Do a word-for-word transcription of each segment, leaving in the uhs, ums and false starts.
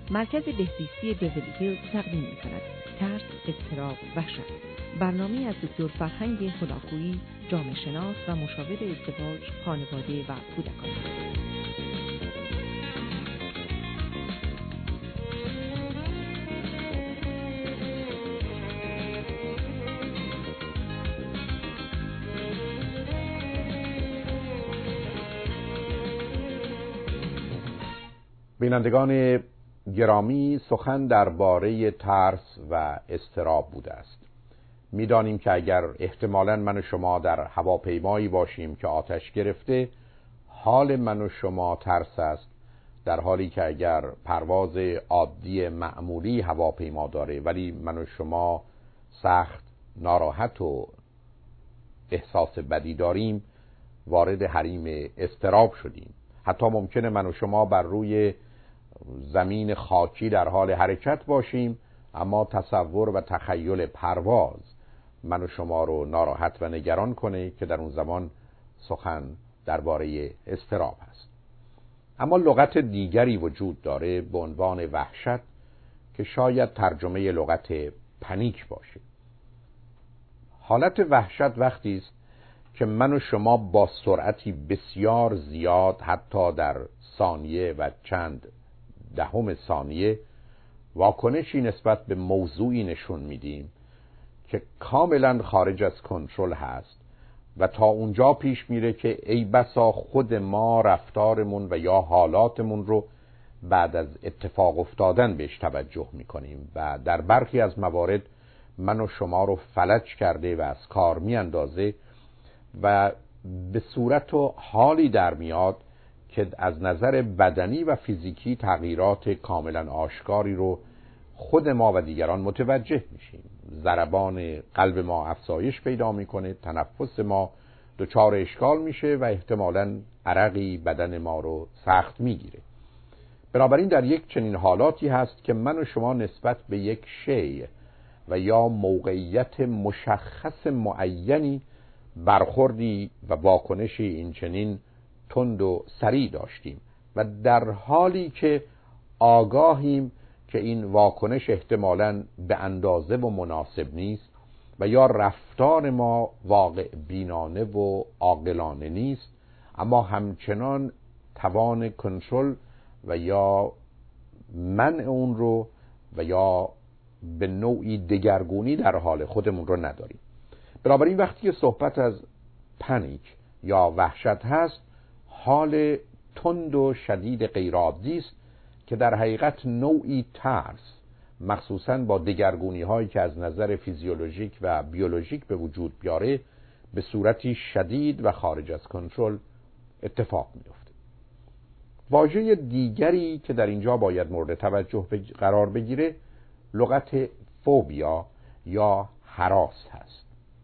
مرکز بهزیستی بیولی هیلز تقدیم می‌کند. ترس، اضطراب، وحشت. برنامه از دکتر فرهنگ هلاکویی، جامعه شناس و مشاور ازدواج، خانواده و کودکان. بینندگان گرامی، سخن درباره ترس و اضطراب بوده است. می‌دانیم که اگر احتمالاً من و شما در هواپیمایی باشیم که آتش گرفته، حال من و شما ترس است، در حالی که اگر پرواز عادی معمولی هواپیما داره ولی من و شما سخت ناراحت و احساس بدی داریم، وارد حریم اضطراب شدیم. حتی ممکنه من و شما بر روی زمین خاکی در حال حرکت باشیم، اما تصور و تخیل پرواز من و شما رو ناراحت و نگران کنه که در اون زمان سخن درباره اضطراب هست. اما لغت دیگری وجود داره به عنوان وحشت که شاید ترجمه لغت پنیک باشه. حالت وحشت وقتی است که من و شما با سرعتی بسیار زیاد، حتی در ثانیه و چند دهم ثانیه، واکنشی نسبت به موضوعی نشون میدیم که کاملا خارج از کنترل هست و تا اونجا پیش میره که ای بسا خود ما رفتارمون و یا حالاتمون رو بعد از اتفاق افتادن بهش توجه میکنیم و در برخی از موارد من و شما رو فلج کرده و از کار میاندازه و به صورت و حالی در میاد که از نظر بدنی و فیزیکی تغییرات کاملا آشکاری رو خود ما و دیگران متوجه میشیم. ضربان قلب ما افزایش پیدا میکنه، تنفس ما دچار اشکال میشه و احتمالاً عرقی بدن ما رو سخت میگیره. بنابراین در یک چنین حالاتی هست که من و شما نسبت به یک شیء و یا موقعیت مشخص معینی برخوردی و واکنشی این چنین تند و سریع داشتیم و در حالی که آگاهیم که این واکنش احتمالاً به اندازه و مناسب نیست و یا رفتار ما واقع بینانه و عاقلانه نیست، اما همچنان توان کنترل و یا منع اون رو و یا به نوعی دگرگونی در حال خودمون رو نداریم. بنابراین وقتی صحبت از پنیک یا وحشت هست، حال تند و شدید غیرعادی است که در حقیقت نوعی ترس، مخصوصاً با دگرگونی هایی که از نظر فیزیولوژیک و بیولوژیک به وجود بیاره، به صورتی شدید و خارج از کنترل اتفاق میفته. واژه دیگری که در اینجا باید مورد توجه قرار بگیره لغت فوبیا یا هراس هست.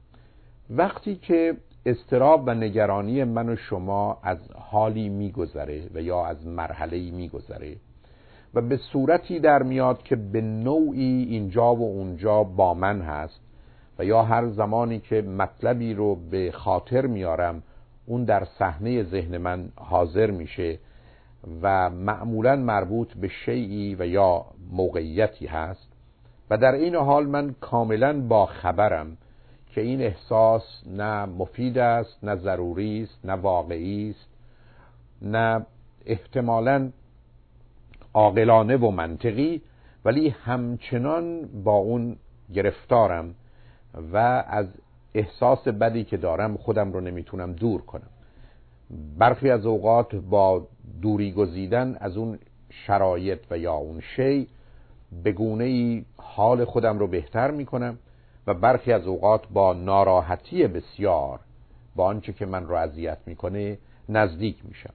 وقتی که اضطراب و نگرانی من و شما از حالی میگذره و یا از مرحله‌ای میگذره و به صورتی در میاد که به نوعی اینجا و اونجا با من هست و یا هر زمانی که مطلبی رو به خاطر میارم اون در صحنه ذهن من حاضر میشه و معمولاً مربوط به شیئی و یا موقعیتی هست و در این حال من کاملاً با خبرم که این احساس نه مفید است، نه ضروری است، نه واقعی است، نه احتمالاً عاقلانه و منطقی، ولی همچنان با اون گرفتارم و از احساس بدی که دارم خودم رو نمیتونم دور کنم. برخی از اوقات با دوری گزیدن از اون شرایط و یا اون شی به گونه‌ای حال خودم رو بهتر میکنم و برخی از اوقات با ناراحتی بسیار با آنچه که من رو اذیت میکنه نزدیک میشم.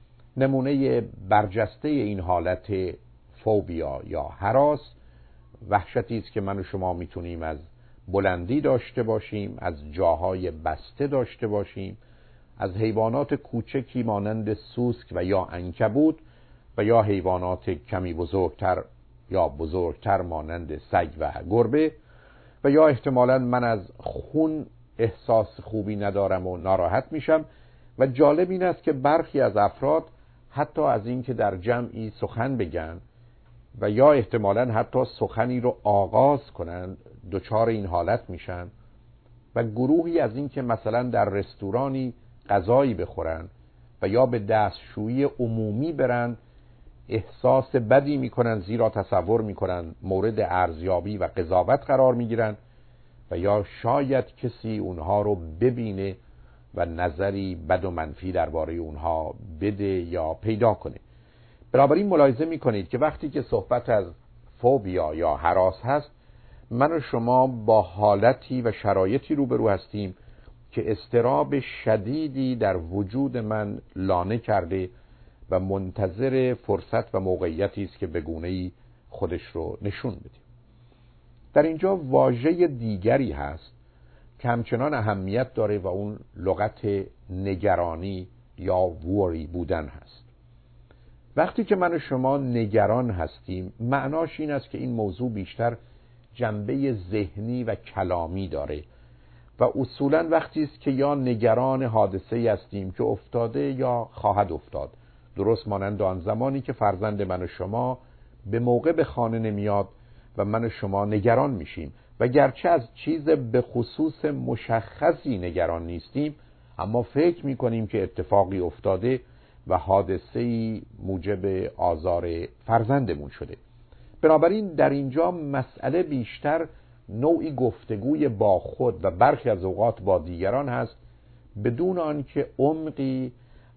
نمونه برجسته این حالت فوبیا یا هراس وحشتی است که من و شما میتونیم از بلندی داشته باشیم، از جاهای بسته داشته باشیم، از حیوانات کوچکی مانند سوسک و یا عنکبوت و یا حیوانات کمی بزرگتر یا بزرگتر مانند سگ و گربه و یا احتمالاً من از خون احساس خوبی ندارم و ناراحت میشم. و جالب این است که برخی از افراد حتی از این که در جمعی سخن بگن و یا احتمالاً حتی سخنی رو آغاز کنن دچار این حالت میشن و گروهی از این که مثلا در رستورانی غذایی بخورن و یا به دستشویی عمومی برن احساس بدی میکنن، زیرا تصور میکنن مورد ارزیابی و قضاوت قرار میگیرن و یا شاید کسی اونها رو ببینه و نظری بد و منفی درباره اونها بده یا پیدا کنه. بنابراین ملاحظه میکنید که وقتی که صحبت از فوبیا یا هراس هست، من و شما با حالتی و شرایطی روبرو هستیم که اضطراب شدیدی در وجود من لانه کرده و منتظر فرصت و موقعیتی است که به گونه‌ای خودش رو نشون بده. در اینجا واژه دیگری هست که همچنان اهمیت داره و اون لغت نگرانی یا ووری بودن هست. وقتی که من و شما نگران هستیم، معناش این است که این موضوع بیشتر جنبه ذهنی و کلامی داره و اصولاً وقتی است که یا نگران حادثه‌ای هستیم که افتاده یا خواهد افتاد، درست مانند آن زمانی که فرزند من و شما به موقع به خانه نمیاد و من و شما نگران میشیم و گرچه از چیز به خصوص مشخصی نگران نیستیم، اما فکر میکنیم که اتفاقی افتاده و حادثه‌ای موجب آزار فرزندمون شده. بنابراین در اینجا مسئله بیشتر نوعی گفتگوی با خود و برخی از اوقات با دیگران هست، بدون آنکه عمقی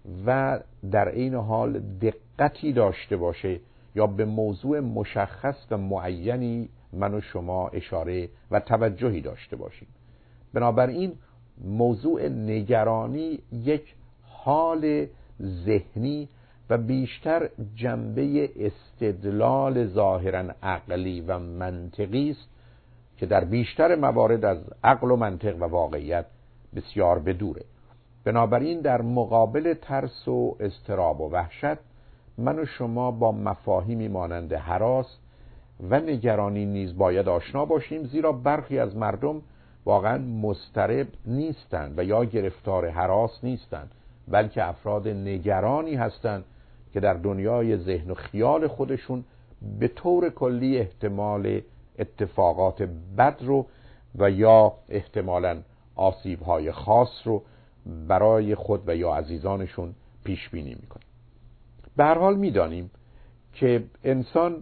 و در عین حال دقتی داشته باشه یا به موضوع مشخص و معینی من و شما اشاره و توجهی داشته باشیم. بنابراین موضوع نگرانی یک حال ذهنی و بیشتر جنبه استدلال ظاهراً عقلی و منطقی است که در بیشتر موارد از عقل و منطق و واقعیت بسیار بدوره. بنابراین در مقابل ترس و اضطراب و وحشت، من و شما با مفاهیمی مانند هراس و نگرانی نیز باید آشنا باشیم، زیرا برخی از مردم واقعا مضطرب نیستند و یا گرفتار هراس نیستند، بلکه افراد نگرانی هستند که در دنیای ذهن و خیال خودشون به طور کلی احتمال اتفاقات بد رو و یا احتمالاً آسیب‌های خاص رو برای خود و یا عزیزانشون پیش بینی میکنه. به هر حال میدانیم که انسان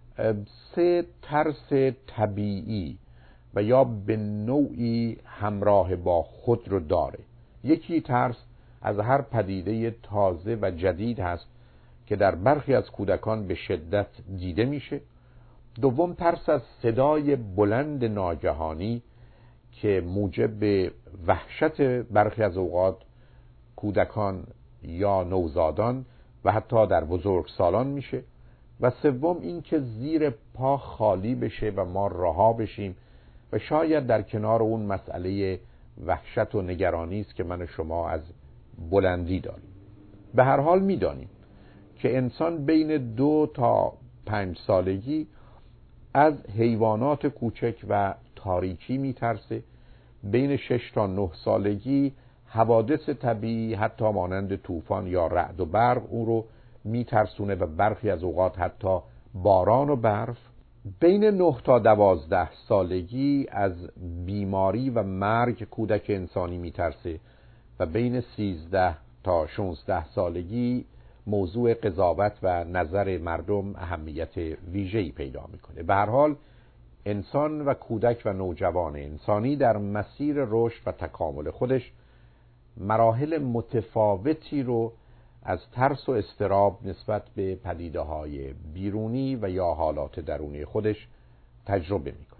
سه ترس طبیعی و یا به نوعی همراه با خود رو داره. یکی ترس از هر پدیده تازه و جدید هست که در برخی از کودکان به شدت دیده میشه. دوم ترس از صدای بلند ناگهانی که موجب وحشت برخی از اوقات کودکان یا نوزادان و حتی در بزرگسالان میشه. و سوم این که زیر پا خالی بشه و ما رها بشیم و شاید در کنار اون مسئله وحشت و نگرانی است که من و شما از بلندی داریم. به هر حال میدانیم که انسان بین دو تا پنج سالگی از حیوانات کوچک و تاریکی میترسه. بین شش تا نه سالگی حوادث طبیعی حتی مانند طوفان یا رعد و برق او رو میترسونه و برخی از اوقات حتی باران و برف. بین نه تا دوازده سالگی از بیماری و مرگ کودک انسانی میترسه و بین سیزده تا شانزده سالگی موضوع قضاوت و نظر مردم اهمیت ویژه‌ای پیدا میکنه. به هر حال انسان و کودک و نوجوان انسانی در مسیر رشد و تکامل خودش مراحل متفاوتی رو از ترس و اضطراب نسبت به پدیده‌های بیرونی و یا حالات درونی خودش تجربه میکنه.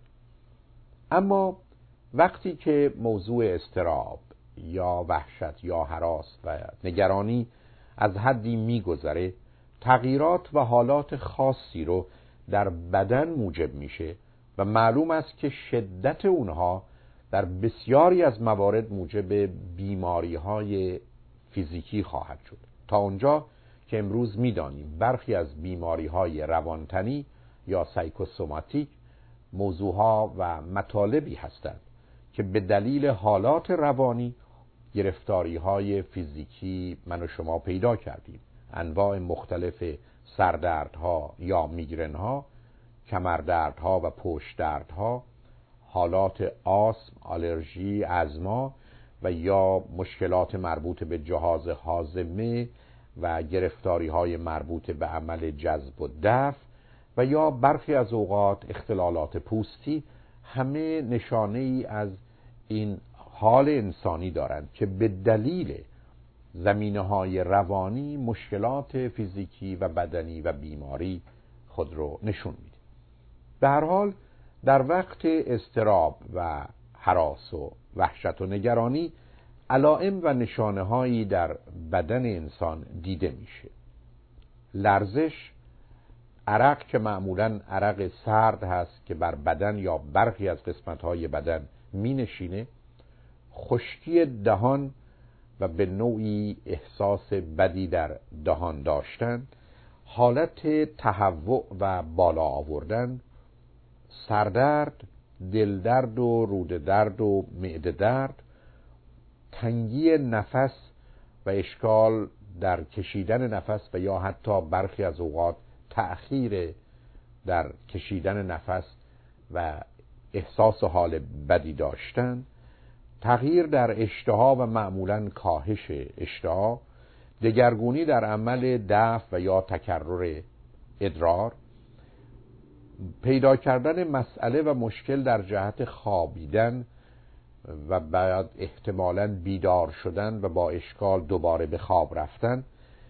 اما وقتی که موضوع اضطراب یا وحشت یا هراس و نگرانی از حدی میگذره، تغییرات و حالات خاصی رو در بدن موجب میشه و معلوم است که شدت اونها در بسیاری از موارد موجب بیماری‌های فیزیکی خواهد شد، تا اونجا که امروز میدانیم برخی از بیماری‌های روانتنی یا سایکوسوماتیک موضوعها و مطالبی هستند که به دلیل حالات روانی گرفتاری‌های فیزیکی من و شما پیدا کردیم. انواع مختلف سردردها یا میگرنها، کمردردها و پشت دردها، حالات آسم، آلرژی، ازما و یا مشکلات مربوط به جهاز هاضمه و گرفتاری های مربوط به عمل جذب و دفع و یا برخی از اوقات اختلالات پوستی، همه نشانه ای از این حال انسانی دارند که به دلیل زمینه‌های روانی مشکلات فیزیکی و بدنی و بیماری خود رو نشون میده. به هر حال در وقت اضطراب و هراس و وحشت و نگرانی علائم و نشانه‌هایی در بدن انسان دیده میشه. لرزش، عرق که معمولاً عرق سرد هست که بر بدن یا برخی از قسمت‌های بدن می نشینه، خشکی دهان و به نوعی احساس بدی در دهان داشتن، حالت تهوع و بالا آوردن، سردرد، دلدرد و روده درد و معده درد، تنگی نفس و اشکال در کشیدن نفس و یا حتی برخی از اوقات تأخیر در کشیدن نفس و احساس حال بدی داشتن، تغییر در اشتها و معمولاً کاهش اشتها، دگرگونی در عمل دفع و یا تکرر ادرار، پیدا کردن مسئله و مشکل در جهت خوابیدن و بعد احتمالاً بیدار شدن و با اشکال دوباره به خواب رفتن،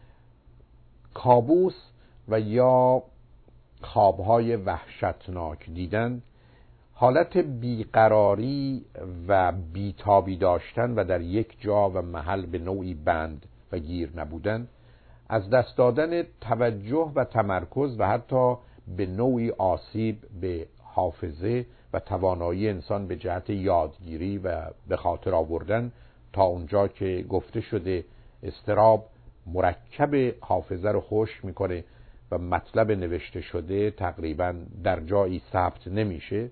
کابوس و یا خوابهای وحشتناک دیدن، حالت بیقراری و بیتابی داشتن و در یک جا و محل به نوعی بند و گیر نبودن، از دست دادن توجه و تمرکز و حتی به نوعی آسیب به حافظه و توانایی انسان به جهت یادگیری و به خاطر آوردن، تا اونجا که گفته شده اضطراب مرکب حافظه رو خشک میکنه و مطلب نوشته شده تقریبا در جایی ثبت نمیشه،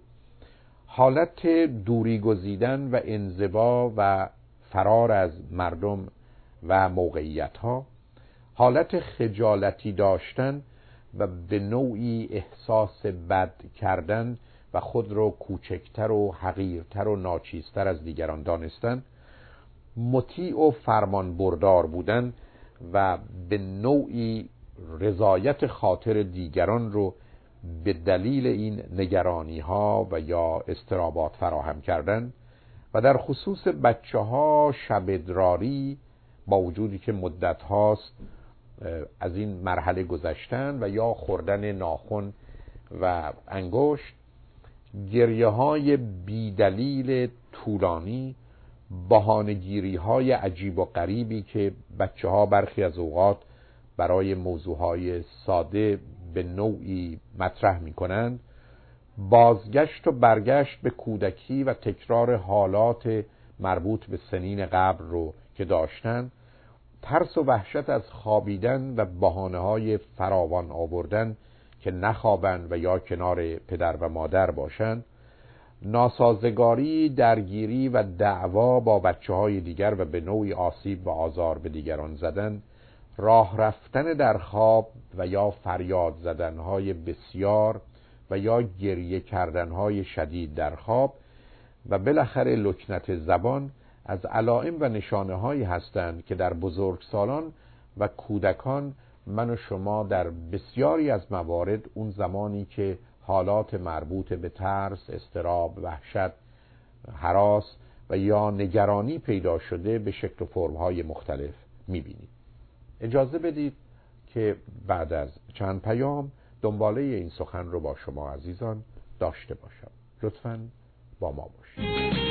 حالت دوری گزیدن و انزوا و فرار از مردم و موقعیت ها، حالت خجالتی داشتن و به نوعی احساس بد کردن و خود رو کوچکتر و حقیرتر و ناچیزتر از دیگران دانستن، مطیع و فرمان بردار بودن و به نوعی رضایت خاطر دیگران رو به دلیل این نگرانی ها و یا اضطرابات فراهم کردن و در خصوص بچه ها شب ادراری، با وجودی که مدت هاست از این مرحله گذشتن و یا خوردن ناخن و انگشت، گریه های بی دلیل طولانی، بهانه‌گیری های عجیب و غریبی که بچه ها برخی از اوقات برای موضوعهای ساده به نوعی مطرح می کنند، بازگشت و برگشت به کودکی و تکرار حالات مربوط به سنین قبل رو که داشتن، ترس و وحشت از خوابیدن و بهانه‌های فراوان آوردن که نخوابند و یا کنار پدر و مادر باشند، ناسازگاری، درگیری و دعوا با بچه‌های دیگر و به نوعی آسیب و آزار به دیگران زدن، راه رفتن در خواب و یا فریاد زدن‌های بسیار و یا گریه کردن‌های شدید در خواب و بالاخره لکنت زبان از علائم و نشانه‌هایی هستند که در بزرگسالان و کودکان من و شما در بسیاری از موارد اون زمانی که حالات مربوط به ترس، اضطراب، وحشت، هراس و یا نگرانی پیدا شده به شکل و فرم‌های مختلف می‌بینید. اجازه بدید که بعد از چند پیام دنباله این سخن رو با شما عزیزان داشته باشم. لطفاً با ما باشید.